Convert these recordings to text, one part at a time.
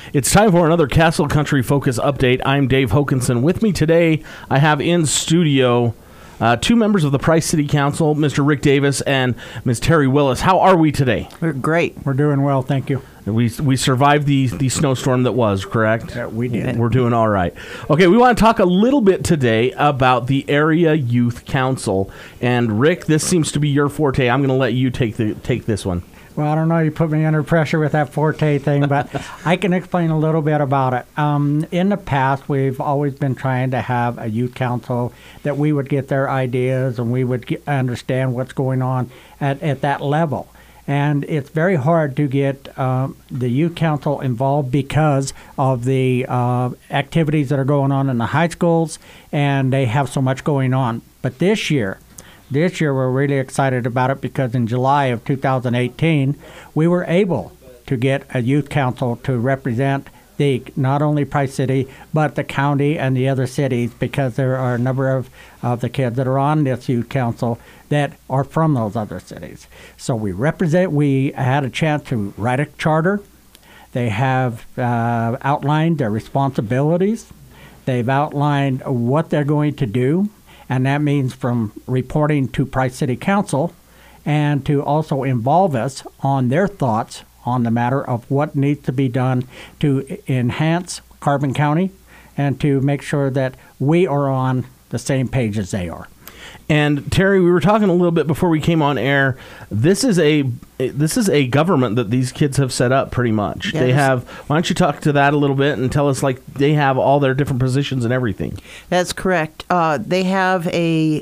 It's time for another Castle Country Focus update. I'm Dave Hokanson. With me today, I have in studio two members of the Price City Council, Mr. Rick Davis and Ms. Terry Willis. How are we today? We're great. We're doing well, thank you. We survived the snowstorm that was, correct? Yeah, we did. We're doing all right. Okay, we want to talk a little bit today about the Area Youth Council. And Rick, this seems to be your forte. I'm going to let you take this one. Well, I don't know. You put me under pressure with that forte thing, but I can explain a little bit about it. In the past, we've always been trying to have a youth council that we would get their ideas and we would understand what's going on at that level. And it's very hard to get the youth council involved because of the activities that are going on in the high schools, and they have so much going on. But this year we're really excited about it because in July of 2018, we were able to get a youth council to represent not only Price City, but the county and the other cities, because there are a number of the kids that are on this youth council that are from those other cities. So we had a chance to write a charter. They have outlined their responsibilities. They've outlined what they're going to do. And that means from reporting to Price City Council and to also involve us on their thoughts on the matter of what needs to be done to enhance Carbon County and to make sure that we are on the same page as they are. And Terry, we were talking a little bit before we came on air. This is a government that these kids have set up pretty much. Yes. They have. Why don't you talk to that a little bit and tell us, like, they have all their different positions and everything. That's correct. They have a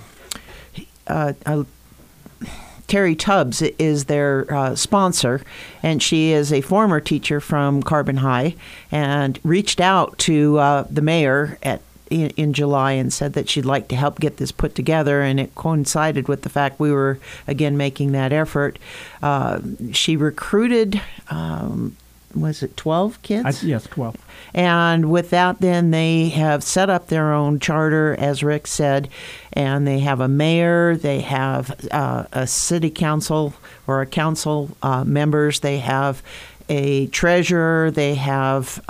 Terry Tubbs is their sponsor, and she is a former teacher from Carbon High and reached out to the mayor in July and said that she'd like to help get this put together, and it coincided with the fact we were, again, making that effort. She recruited, was it 12 kids? Yes, 12. And with that, then they have set up their own charter, as Rick said, and they have a mayor, they have a city council or a council members, they have a treasurer, they have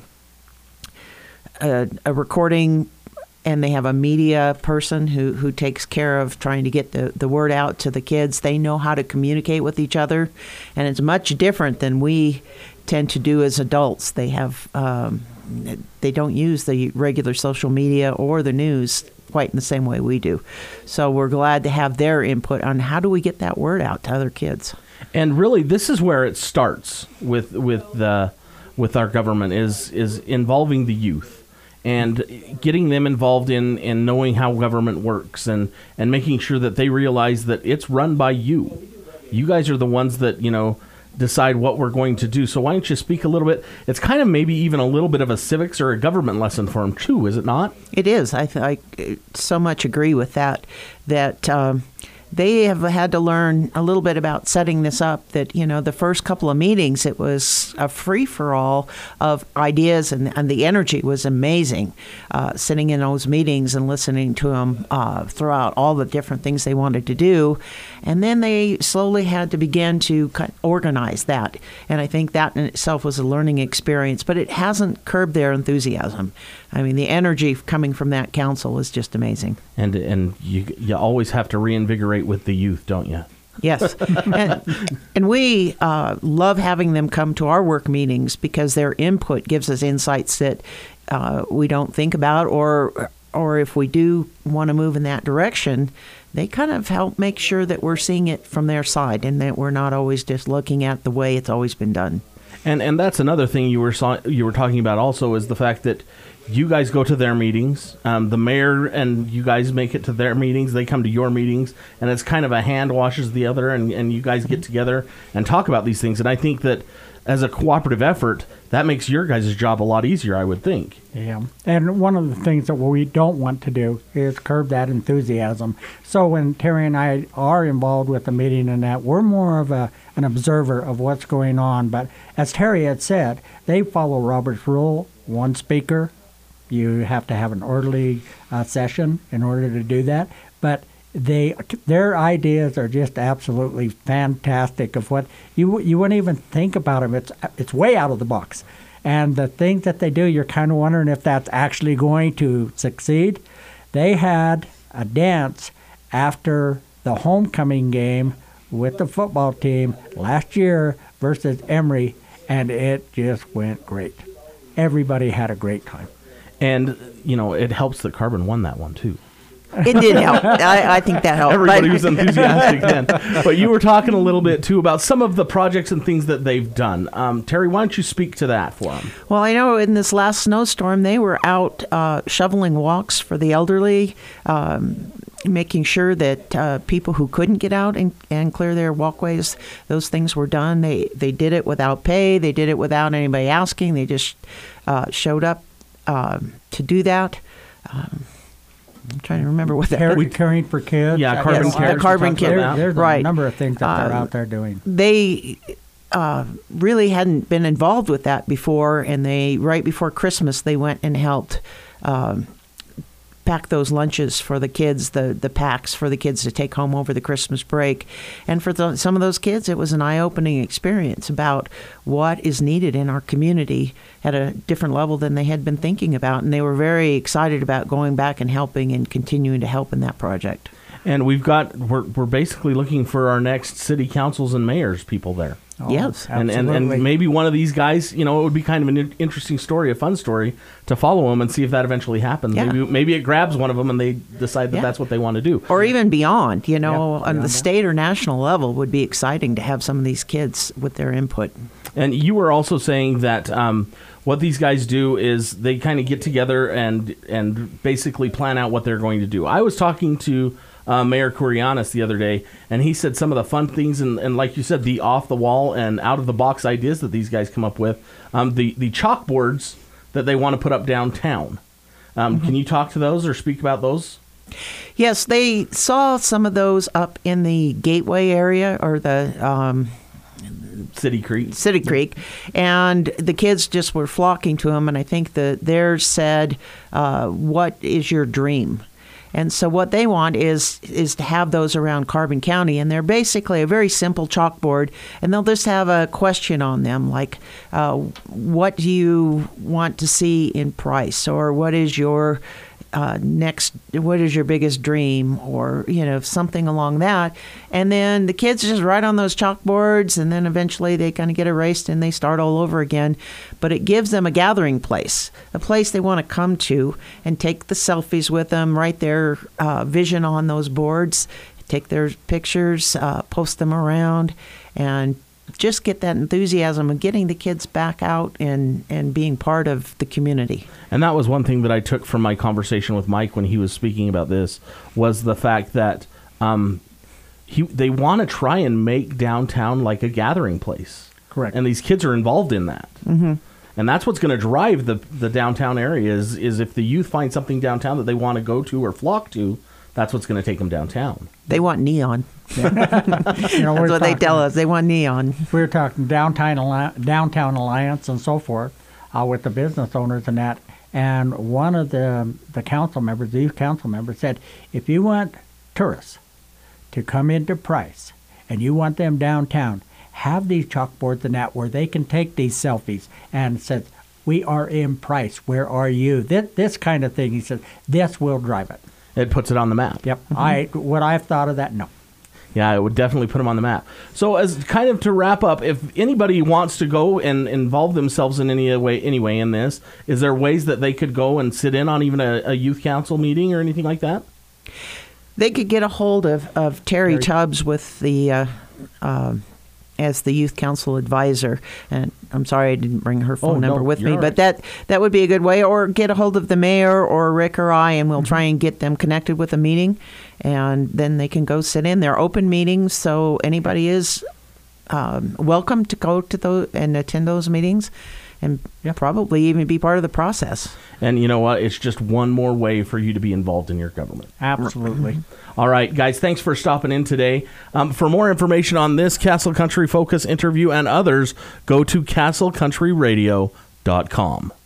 a recording, and they have a media person who takes care of trying to get the word out to the kids. They know how to communicate with each other, and it's much different than we tend to do as adults. They have they don't use the regular social media or the news quite in the same way we do. So we're glad to have their input on how do we get that word out to other kids. And really, this is where it starts with our government is involving the youth and getting them involved in knowing how government works and making sure that they realize that it's run by you. You guys are the ones that, decide what we're going to do. So why don't you speak a little bit? It's kind of maybe even a little bit of a civics or a government lesson for them too, is it not? It is. I so much agree with that they have had to learn a little bit about setting this up, that, the first couple of meetings, it was a free-for-all of ideas, and the energy was amazing, sitting in those meetings and listening to them throughout all the different things they wanted to do. And then they slowly had to begin to organize that. And I think that in itself was a learning experience, but it hasn't curbed their enthusiasm. I mean, the energy coming from that council is just amazing. And you always have to reinvigorate with the youth, don't you? Yes. And we love having them come to our work meetings because their input gives us insights that we don't think about, or if we do want to move in that direction, they kind of help make sure that we're seeing it from their side and that we're not always just looking at the way it's always been done. And that's another thing you were talking about also, is the fact that you guys go to their meetings. The mayor and you guys make it to their meetings. They come to your meetings, and it's kind of a hand washes the other, and you guys get together and talk about these things. And I think that as a cooperative effort, that makes your guys' job a lot easier, I would think. Yeah. And one of the things that we don't want to do is curb that enthusiasm. So when Terry and I are involved with the meeting and that, we're more of an observer of what's going on. But as Terry had said, they follow Robert's rule, one speaker. You have to have an orderly session in order to do that. But their ideas are just absolutely fantastic. Of what you wouldn't even think about them. It's way out of the box, And the things that they do, you're kind of wondering if that's actually going to succeed. They had a dance after the homecoming game with the football team last year versus Emory, and it just went great. Everybody had a great time. And, it helps that Carbon won that one, too. It did help. I think that helped. Everybody was enthusiastic then. But you were talking a little bit, too, about some of the projects and things that they've done. Terry, why don't you speak to that for them? Well, I know in this last snowstorm, they were out shoveling walks for the elderly, making sure that people who couldn't get out and clear their walkways, those things were done. They did it without pay. They did it without anybody asking. They just showed up to do that. I'm trying to remember what that Caring for Kids. Yeah, Carbon Yes, Cares. the Carbon Cares. There's right. a number of things that they're out there doing. They really hadn't been involved with that before, and right before Christmas, they went and helped pack those lunches for the kids, the packs for the kids to take home over the Christmas break. And for some of those kids, it was an eye-opening experience about what is needed in our community at a different level than they had been thinking about. And they were very excited about going back and helping and continuing to help in that project. And we're basically looking for our next city councils and mayors people there. Oh, Yes. And maybe one of these guys, it would be kind of an interesting story, a fun story to follow them and see if that eventually happens. Yeah. Maybe it grabs one of them and they decide that that's what they want to do. Or even beyond, on beyond the that. state or national level would be exciting to have some of these kids with their input. And you were also saying that what these guys do is they kind of get together and basically plan out what they're going to do. I was talking to Mayor Kurianis the other day, and he said some of the fun things and like you said, the off-the-wall and out-of-the-box ideas that these guys come up with, the chalkboards that they want to put up downtown. Can you talk to those or speak about those? Yes, they saw some of those up in the Gateway area or the City Creek, and the kids just were flocking to them. And I think theirs said, "What is your dream?" And so what they want is to have those around Carbon County, and they're basically a very simple chalkboard, and they'll just have a question on them like, "What do you want to see in Price?" or "What is your what is your biggest dream?" or something along that. And then the kids just write on those chalkboards, and then eventually they kind of get erased and they start all over again. But it gives them a gathering place, a place they want to come to and take the selfies with them, write their vision on those boards, take their pictures, post them around, and just get that enthusiasm of getting the kids back out and being part of the community. And that was one thing that I took from my conversation with Mike when he was speaking about this, was the fact that they want to try and make downtown like a gathering place. Correct. And these kids are involved in that. Mm-hmm. And that's what's going to drive the downtown area is if the youth find something downtown that they want to go to or flock to, that's what's going to take them downtown. They want neon. That's what they tell us. They want neon. We were talking downtown alliance and so forth with the business owners and that. And one of the council members, the youth council members, said, if you want tourists to come into Price and you want them downtown, have these chalkboards and that where they can take these selfies and said, "We are in Price. Where are you?" This kind of thing. He said, this will drive it. It puts it on the map. Yep. Would I have thought of that? No. Yeah, it would definitely put them on the map. So as kind of to wrap up, if anybody wants to go and involve themselves in any way in this, is there ways that they could go and sit in on even a youth council meeting or anything like that? They could get a hold of Terry Tubbs with the as the youth council advisor. And I'm sorry I didn't bring her phone number with me, but that would be a good way. Or get a hold of the mayor or Rick or I, and we'll try and get them connected with a meeting, and then they can go sit in. They're open meetings, so anybody is welcome to go to those and attend those meetings, and probably even be part of the process. And you know what? It's just one more way for you to be involved in your government. Absolutely. All right, guys, thanks for stopping in today. For more information on this Castle Country Focus interview and others, go to castlecountryradio.com.